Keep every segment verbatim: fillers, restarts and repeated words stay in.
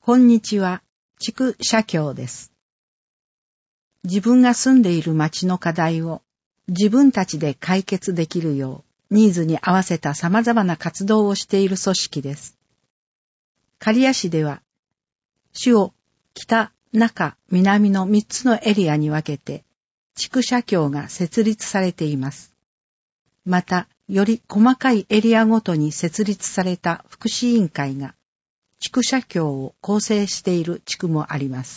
こんにちは、筑社協です。自分が住んでいる町の課題を自分たちで解決できるよう、ニーズに合わせた様々な活動をしている組織です。刈谷市では、市を北、中、南のみっつのエリアに分けて、筑社協が設立されています。また、より細かいエリアごとに設立された福祉委員会が、筑社協を構成している地区もあります。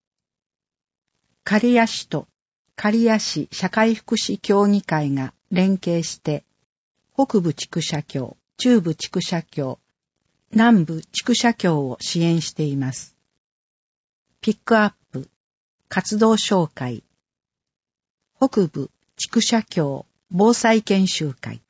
刈谷市と刈谷市社会福祉協議会が連携して、北部筑社協、中部筑社協、南部筑社協を支援しています。ピックアップ、活動紹介、北部筑社協防災研修会、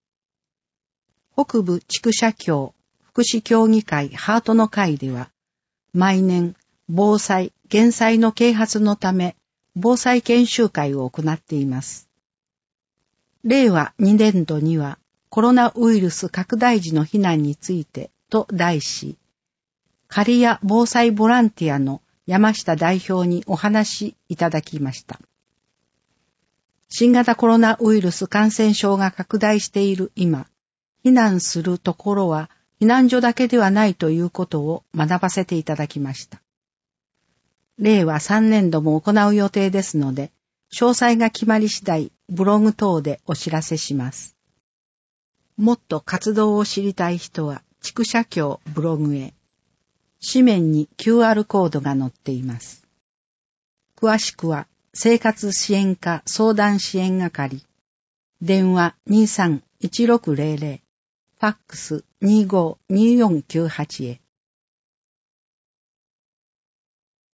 北部筑社協福祉協議会ハートの会では、毎年防災・減災の啓発のため、防災研修会を行っています。れいわにねんどには、コロナウイルス拡大時の避難についてと題し、刈谷防災ボランティアの山下代表にお話しいただきました。新型コロナウイルス感染症が拡大している今、避難するところは避難所だけではないということを学ばせていただきました。れいわさんねんども行う予定ですので、詳細が決まり次第、ブログ等でお知らせします。もっと活動を知りたい人は、筑社協ブログへ。紙面に キューアール コードが載っています。詳しくは、生活支援課相談支援係、電話 にーさんいちろくぜろぜろ、ファックス にーごーにーよんきゅうはち へ。